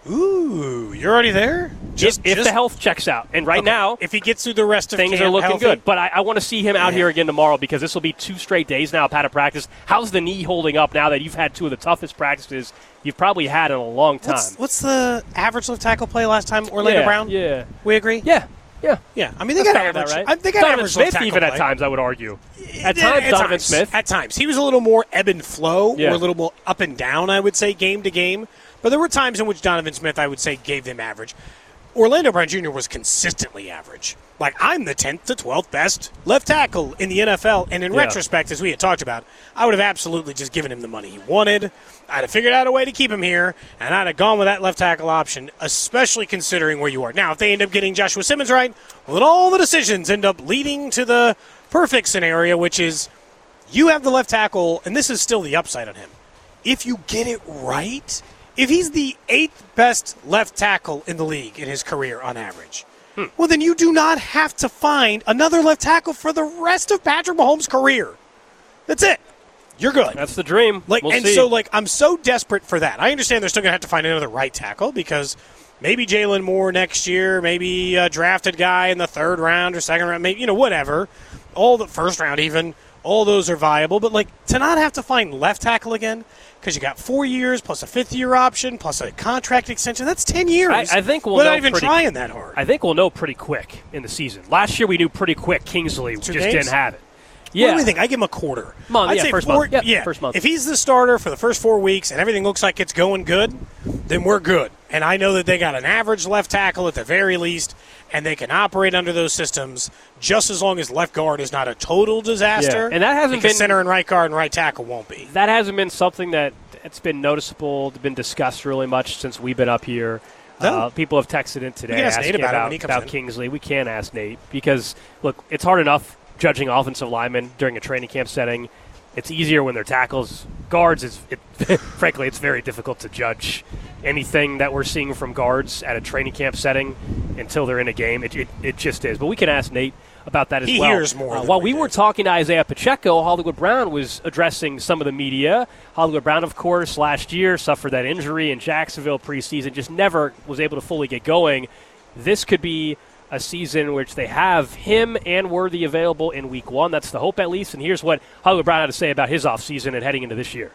Ooh, you're already there? Just, if, if just, the health checks out. And right okay. now, if he gets through the rest of things camp are looking healthy, good. But I, I want to see him out yeah. here again tomorrow because this will be two straight days now of padded practice. How's the knee holding up now that you've had two of the toughest practices you've probably had in a long time? What's, what's the average left tackle play last time? Orlando yeah, Brown? Yeah. We agree? Yeah. Yeah. Yeah. I mean, they That's got average. right. I, they got Donovan average Smith left tackle even play. at times, I would argue. At Yeah, times, at Donovan times. Smith. At times. He was a little more ebb and flow, Yeah. or a little more up and down, I would say, game to game. But there were times in which Donovan Smith, I would say, gave them average. Orlando Brown Junior was consistently average. Like, I'm the tenth to twelfth best left tackle in the N F L. And in Yeah. retrospect, as we had talked about, I would have absolutely just given him the money he wanted. I'd have figured out a way to keep him here, and I'd have gone with that left tackle option, especially considering where you are. Now, if they end up getting Joshua Simmons right, well, then all the decisions end up leading to the perfect scenario, which is you have the left tackle, and this is still the upside on him. If you get it right, if he's the eighth best left tackle in the league in his career on average, hmm. well, then you do not have to find another left tackle for the rest of Patrick Mahomes' career. That's it. You're good. That's the dream. Like, we'll and see. so, like, I'm so desperate for that. I understand they're still going to have to find another right tackle because maybe Jalen Moore next year, maybe a drafted guy in the third round or second round, maybe, you know, whatever. All the first round even. All those are viable. But, like, to not have to find left tackle again because you got four years plus a fifth-year option plus a contract extension, that's ten years. I, I think we'll without know even pretty, trying that hard. I think we'll know pretty quick in the season. Last year we knew pretty quick Kingsley Two just games? didn't have it. Yeah. Yeah. What do we think? I give him a quarter. Month, I'd yeah, say first four, month. Yep, yeah, first month. If he's the starter for the first four weeks and everything looks like it's going good, then we're good. And I know that they got an average left tackle at the very least, and they can operate under those systems just as long as left guard is not a total disaster. Yeah. And that hasn't because been center and right guard and right tackle won't be. That hasn't been something that it's been noticeable, been discussed really much since we've been up here. No. Uh, people have texted in today We can ask asking Nate about it about, when he comes about in. Kingsley. We can't ask Nate because, look, it's hard enough judging offensive linemen during a training camp setting. It's easier when they're tackles. Guards, is it, frankly, it's very difficult to judge anything that we're seeing from guards at a training camp setting until they're in a game. It, it, it just is. But we can ask Nate about that as He well. hears more Uh, than while we we do. were talking to Isaiah Pacheco, Hollywood Brown was addressing some of the media. Hollywood Brown, of course, last year suffered that injury in Jacksonville preseason, just never was able to fully get going. This could be a season in which they have him and Worthy available in week one. That's the hope, at least. And here's what Hollywood Brown had to say about his offseason and heading into this year.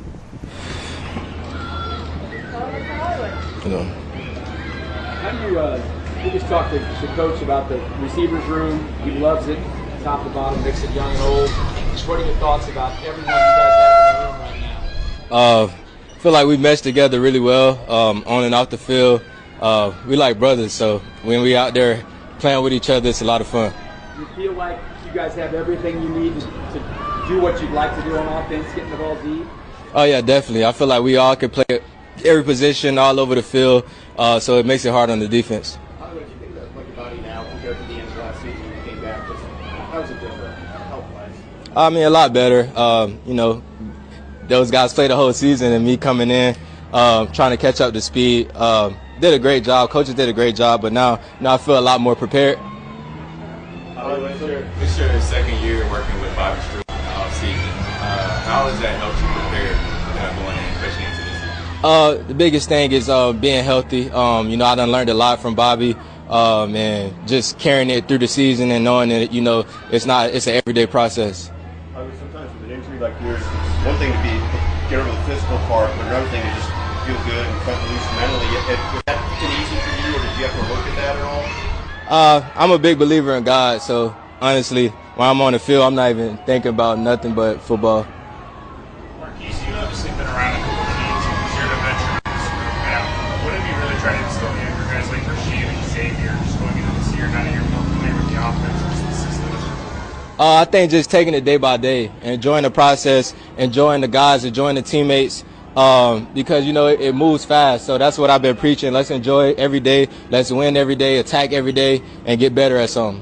Hello. How do you, uh, you just talk to the coach about the receivers room? He loves it, top to bottom, mix it young and old. What are your thoughts about everyone you guys have in the room right now? Uh, I feel like we meshed together really well um, on and off the field. Uh, we like brothers, so when we out there playing with each other, it's a lot of fun. Do you feel like you guys have everything you need to, to do what you'd like to do on offense, getting the ball deep? Oh, yeah, definitely. I feel like we all can play every position all over the field, uh, so it makes it hard on the defense. How do you think about your body now compared to the end of last season when you came back? How's it different health-wise? I mean, a lot better. Um, you know, those guys played the whole season, and me coming in, um, trying to catch up to speed. Um, did a great job. Coaches did a great job, but now, now I feel a lot more prepared. Uh, this, your, this your second year working with Bobby Stroup in the offseason. Uh, how has that helped you prepare uh, going in, especially into this season? Uh, the biggest thing is uh, being healthy. Um, you know, I done learned a lot from Bobby, um, and just carrying it through the season and knowing that, you know, it's not, it's an everyday process. I mean, sometimes with an injury like yours, it's one thing to be get over the physical part, but another thing to just feel good and cut loose mentally. Was that been easy for you, or did you have to look at that at all? Uh, I'm a big believer in God, so honestly, when I'm on the field, I'm not even thinking about nothing but football. Marquise, you've obviously been around a couple teams. You're the veteran of this group now. What have you really tried to instill in the younger guys like Rasheed and Xavier just going into this year, now that you're more familiar with the offense versus the system? Uh, I think just taking it day by day, enjoying the process, enjoying the guys, enjoying the teammates, um, because, you know, it, it moves fast. So that's what I've been preaching. Let's enjoy it every day. Let's win every day, attack every day, and get better at something.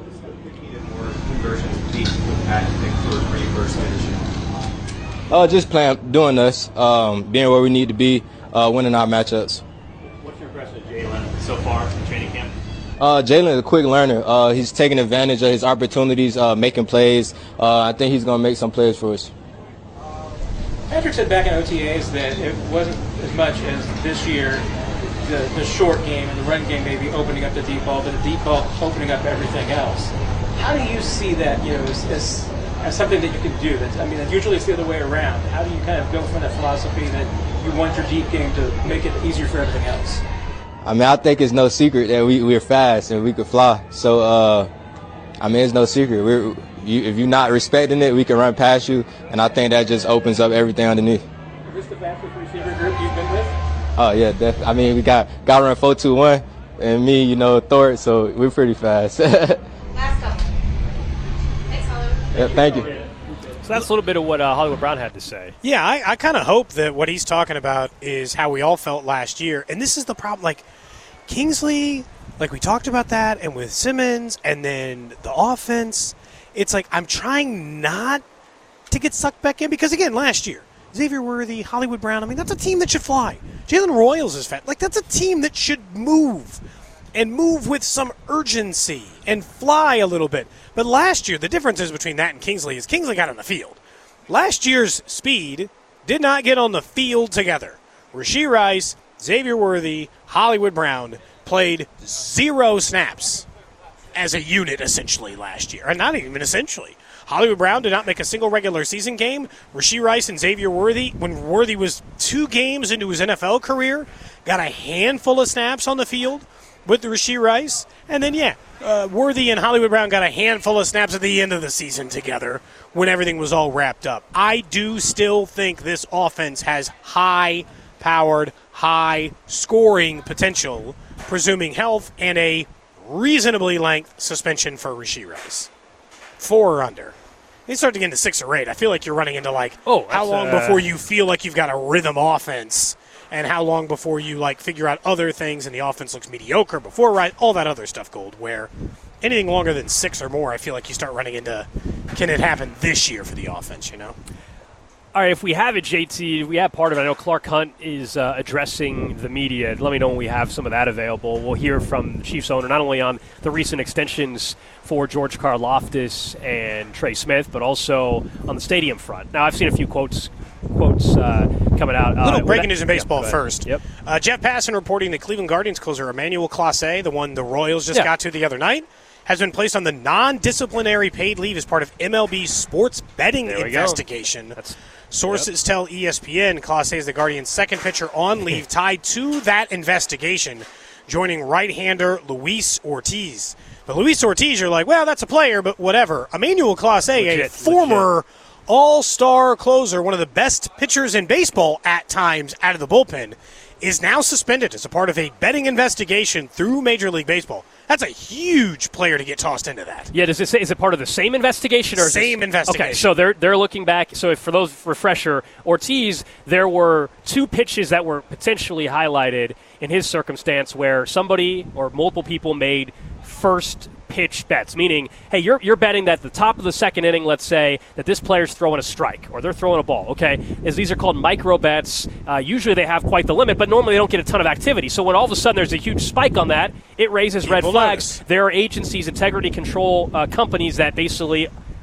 Uh, just playing, doing this, um, being where we need to be, uh, winning our matchups. What's your impression of Jalen so far in training camp? Uh, Jalen is a quick learner. Uh, he's taking advantage of his opportunities, uh, making plays. Uh, I think he's going to make some plays for us. Patrick said back in O T As that it wasn't as much as this year, the, the short game and the run game maybe opening up the deep ball, but the deep ball opening up everything else. How do you see that, you know, as, as, as something that you can do? That's, I mean, usually it's the other way around. How do you kind of go from that philosophy that you want your deep game to make it easier for everything else? I mean, I think it's no secret that we, we're fast and we could fly. So, uh, I mean, it's no secret. We're, you, if you're not respecting it, we can run past you, and I think that just opens up everything underneath. Is this the fastest receiver group you've been with? Oh, yeah, definitely. I mean, we got got run four two one, and me, you know, Thor, so we're pretty fast. Last couple. Thanks, Hollywood. Yeah, thank you. So that's a little bit of what uh, Hollywood Brown had to say. Yeah, I, I kind of hope that what he's talking about is how we all felt last year. And this is the problem. Like, Kingsley, like we talked about that, and with Simmons, and then the offense, it's like I'm trying not to get sucked back in because, again, last year, Xavier Worthy, Hollywood Brown, I mean, that's a team that should fly. Jalen Royals is fat. Like, that's a team that should move and move with some urgency and fly a little bit. But last year, the differences between that and Kingsley is Kingsley got on the field. Last year's speed did not get on the field together. Rashee Rice, Xavier Worthy, Hollywood Brown played zero snaps as a unit essentially last year. And not even essentially. Hollywood Brown did not make a single regular season game. Rashee Rice and Xavier Worthy, when Worthy was two games into his N F L career, got a handful of snaps on the field with the Rashee Rice. And then, yeah, uh, Worthy and Hollywood Brown got a handful of snaps at the end of the season together when everything was all wrapped up. I do still think this offense has high-powered, high-scoring potential, presuming health and a reasonably length suspension for Rashee Rice. Four or under. You start to get into six or eight, I feel like you're running into, like, oh, how long uh, before you feel like you've got a rhythm offense and how long before you, like, figure out other things and the offense looks mediocre before, right? All that other stuff, Gold, where anything longer than six or more, I feel like you start running into, can it happen this year for the offense, you know? All right, if we have it, J T, we have part of it. I know Clark Hunt is uh, addressing the media. Let me know when we have some of that available. We'll hear from the Chiefs owner not only on the recent extensions for George Karlaftis and Trey Smith, but also on the stadium front. Now, I've seen a few quotes quotes uh, coming out. A little uh, breaking news in baseball yeah, first. Yep. Uh, Jeff Passan reporting that Cleveland Guardians closer Emmanuel Clase, the one the Royals just yeah. got to the other night, has been placed on the non-disciplinary paid leave as part of M L B's sports betting investigation. That's, Sources yep. tell E S P N Clase is the Guardians' second pitcher on leave tied to that investigation, joining right-hander Luis Ortiz. But Luis Ortiz, you're like, well, that's a player, but whatever. Emmanuel Clase, legit, a former legit. all-star closer, one of the best pitchers in baseball at times out of the bullpen, is now suspended as a part of a betting investigation through Major League Baseball. That's a huge player to get tossed into that. Yeah, does it say, is it part of the same investigation? Or same this, investigation. Okay, so they're they're looking back. So if for those refresher, Ortiz, there were two pitches that were potentially highlighted in his circumstance where somebody or multiple people made first pitch bets, meaning, hey, you're you're betting that the top of the second inning, let's say, that this player's throwing a strike or they're throwing a ball, okay? As these are called micro bets. Uh, usually they have quite the limit, but normally they don't get a ton of activity. So when all of a sudden there's a huge spike on that, it raises red People flags. notice. There are agencies, integrity control uh, companies that basically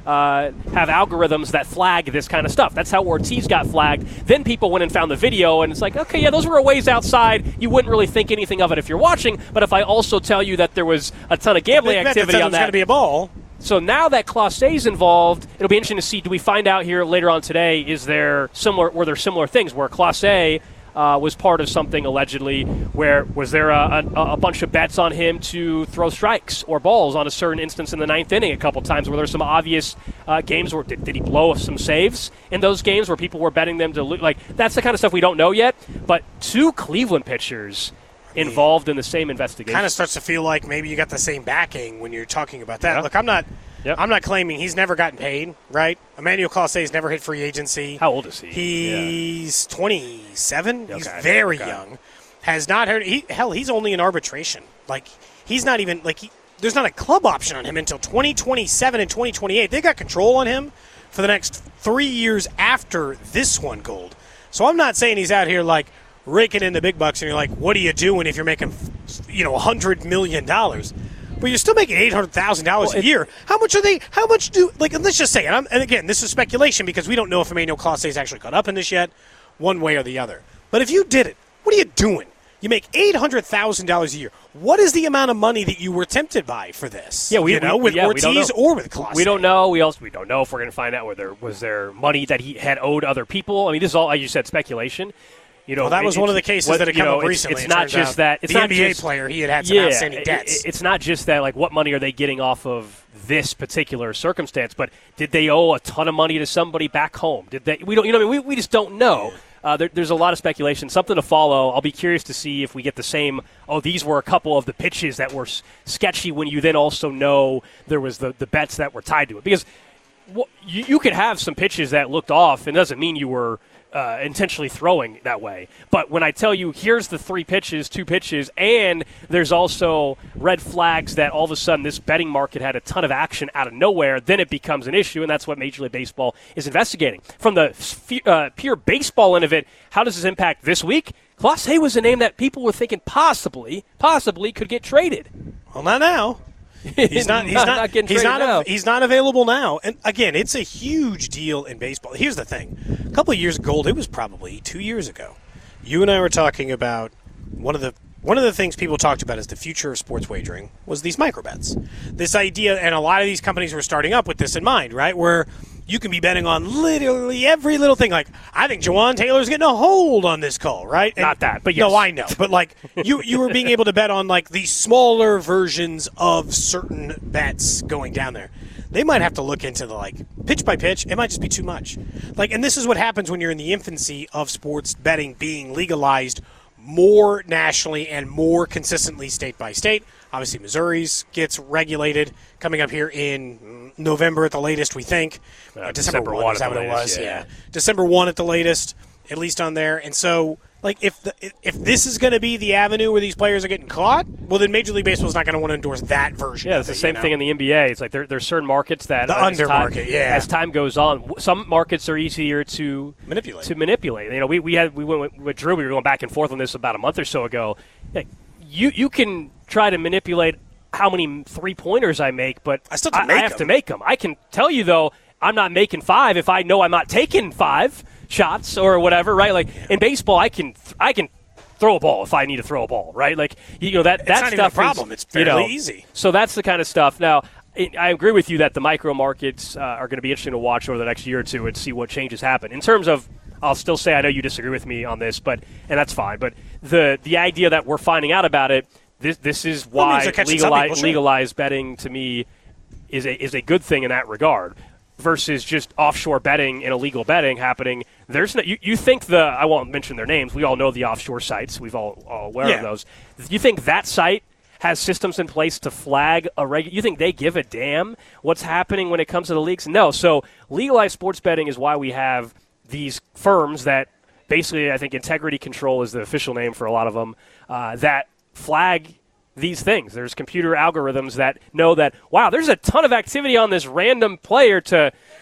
uh, have algorithms that flag this kind of stuff. That's how Ortiz got flagged. Then people went and found the video, and it's like, okay, yeah, those were a ways outside. You wouldn't really think anything of it if you're watching. But if I also tell you that there was a ton of gambling activity on that, going to be a ball. So now that Class A is involved, it'll be interesting to see. Do we find out here later on today? Is there similar? Were there similar things where Class A uh, was part of something allegedly? Where was there a, a, a bunch of bets on him to throw strikes or balls on a certain instance in the ninth inning? A couple times where there's some obvious uh, games where did, did he blow some saves in those games where people were betting them to lose? Like that's the kind of stuff we don't know yet. But two Cleveland pitchers involved in the same investigation. Kind of starts to feel like maybe you got the same backing when you're talking about that. Yeah. Look, I'm not Yep. I'm not claiming he's never gotten paid, right? Emmanuel Clase's never hit free agency. How old is he? He's yeah. twenty-seven. Okay. He's very okay. young. Has not heard he, hell, he's only in arbitration. Like he's not even like he, there's not a club option on him until twenty twenty-seven and twenty twenty-eight. They got control on him for the next three years after this one, Gold. So I'm not saying he's out here like raking in the big bucks and you're like, what are you doing if you're making, you know, one hundred million dollars? But you're still making eight hundred thousand dollars well, a year. How much are they, how much do, like, let's just say, and, I'm, and again, this is speculation because we don't know if Emmanuel Clase actually caught up in this yet, one way or the other. But if you did it, what are you doing? You make eight hundred thousand dollars a year. What is the amount of money that you were tempted by for this? Yeah, we you know, we, with yeah, Ortiz or with Clase. We don't know. We also we don't know if we're going to find out whether was there money that he had owed other people. I mean, this is all, like you said, speculation. You know, well, that was one of the cases what, that had come you know, up it's, recently. It's it not just out. that. It's the not N B A just, player, he had had some yeah, outstanding debts. It, it's not just that, like, what money are they getting off of this particular circumstance, but did they owe a ton of money to somebody back home? Did they? We don't. You know, I mean, we we just don't know. Uh, there, there's a lot of speculation, something to follow. I'll be curious to see if we get the same, oh, these were a couple of the pitches that were s- sketchy when you then also know there was the, the bets that were tied to it. Because well, you, you could have some pitches that looked off, and it doesn't mean you were uh, intentionally throwing that way. But when I tell you, here's the three pitches, two pitches, and there's also red flags that all of a sudden this betting market had a ton of action out of nowhere, then it becomes an issue, and that's what Major League Baseball is investigating. From the uh, pure baseball end of it, how does this impact this week? Clase was a name that people were thinking possibly, possibly could get traded. Well, not now. He's not. He's not, not. not getting he's traded not. now. He's not available now. And again, it's a huge deal in baseball. Here's the thing: a couple of years ago, it was probably two years ago. You and I were talking about one of the one of the things people talked about as the future of sports wagering was these microbets. This idea, and a lot of these companies were starting up with this in mind, right? Where you can be betting on literally every little thing. Like, I think Jawan Taylor's getting a hold on this call, right? And Not that, but yes. No, I know. But, like, you you were being able to bet on, like, the smaller versions of certain bets going down there. They might have to look into the, like, pitch by pitch. It might just be too much. Like, and this is what happens when you're in the infancy of sports betting being legalized more nationally and more consistently state by state. Obviously, Missouri's gets regulated coming up here in November at the latest, we think. Uh, uh, December December first is that what it latest, was? yeah. Yeah. December first at the latest, at least on there. And so, like, if the, if this is going to be the avenue where these players are getting caught, well, then Major League Baseball is not going to want to endorse that version. Yeah, of it's the it, same you know? thing in the N B A. It's like there, there's certain markets that The uh, as under time- market, yeah. As time goes on, w- some markets are easier to Manipulate. To manipulate. You know, we, we had we went with, with Drew. We were going back and forth on this about a month or so ago. Like, you you can try to manipulate how many three pointers I make, but I still have I, to make I have them. to make them. I can tell you though, I'm not making five if I know I'm not taking five shots or whatever. Right? Like in baseball, I can I can. throw a ball if I need to throw a ball, right? Like, you know, that, It's that not stuff even a problem. is, It's fairly you know, easy. So that's the kind of stuff. Now, it, I agree with you that the micro markets uh, are going to be interesting to watch over the next year or two and see what changes happen. In terms of, I'll still say I know you disagree with me on this, but and that's fine. But the the idea that we're finding out about it, this this is Well, it means why they're catching some legalize, people, sure. legalized betting to me is a is a good thing in that regard. Versus just offshore betting and illegal betting happening. There's no, you, you think the, I won't mention their names, we all know the offshore sites, we've all, all aware Yeah. of those. You think that site has systems in place to flag a regular, you think they give a damn what's happening when it comes to the leagues? No. So legalized sports betting is why we have these firms that basically, I think Integrity Control is the official name for a lot of them, uh, that flag these things. There's computer algorithms that know that, wow, there's a ton of activity on this random player to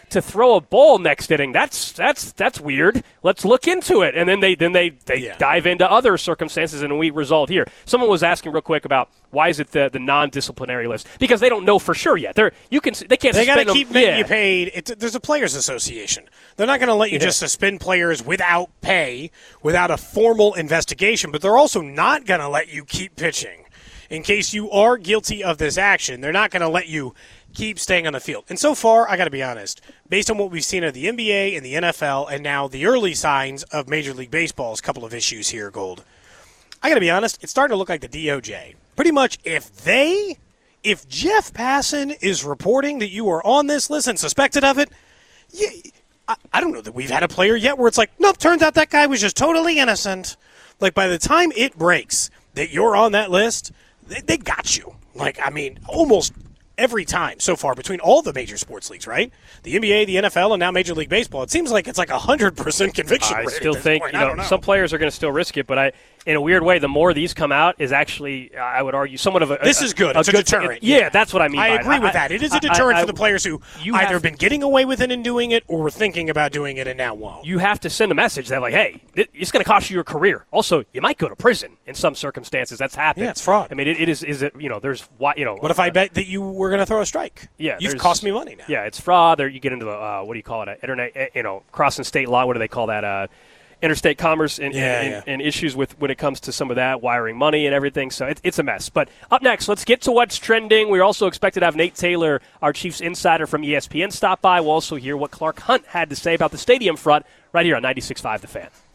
to throw a ball next inning. That's that's that's weird. Let's look into it. And then they then they, they Yeah. dive into other circumstances, and we result here. Someone was asking real quick about why is it the, the non-disciplinary list? Because they don't know for sure yet. They're you can they can't They got suspend to them. keep making yeah. you paid. It's, there's a players' association. They're not going to let you Yeah. just suspend players without pay, without a formal investigation, but they're also not going to let you keep pitching. In case you are guilty of this action, they're not going to let you keep staying on the field. And so far, I got to be honest, based on what we've seen of the N B A and the N F L, and now the early signs of Major League Baseball's couple of issues here, Gold, I got to be honest, it's starting to look like the D O J. Pretty much if they, if Jeff Passan is reporting that you are on this list and suspected of it, yeah, I, I don't know that we've had a player yet where it's like, nope, turns out that guy was just totally innocent. Like, by the time it breaks that you're on that list, they, they got you. Like, I mean, almost every time so far between all the major sports leagues, right? The N B A, the N F L, and now Major League Baseball. It seems like it's like a one hundred percent conviction I rate still at this think point. you I know, don't know. some players are going to still risk it, but I, in a weird way, the more these come out is actually, I would argue, somewhat of a. This a, is good. A It's a good deterrent. yeah, that's what I mean. I by agree it. with that. It is a deterrent I- I- for the players who you either have- been getting away with it and doing it or were thinking about doing it and now won't. You have to send a message that, like, hey, it, it's going to cost you your career. Also, you might go to prison in some circumstances. That's happened. Yeah, it's fraud. I mean, it, it is. Is it? You know, there's why. You know. What if I bet that you were going to throw a strike? Yeah, You've there's- cost me money now. Yeah, it's fraud. Or you get into the uh, what do you call it? Uh, internet. uh, You know, crossing state law. What do they call that? Uh, interstate commerce and, Yeah, and, yeah. and issues with when it comes to some of that wiring money and everything. So it, it's a mess. But up next, let's get to what's trending. We're also expected to have Nate Taylor, our Chiefs insider from E S P N, stop by. We'll also hear what Clark Hunt had to say about the stadium front right here on ninety-six point five The Fan.